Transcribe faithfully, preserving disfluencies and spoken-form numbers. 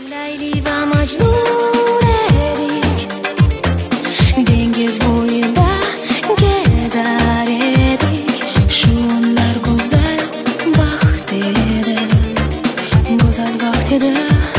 Layli va Majnun edik, dengiz bo'yida kezar edik. Shu onlar go'zal vaqt edi, go'zal vaqt edi.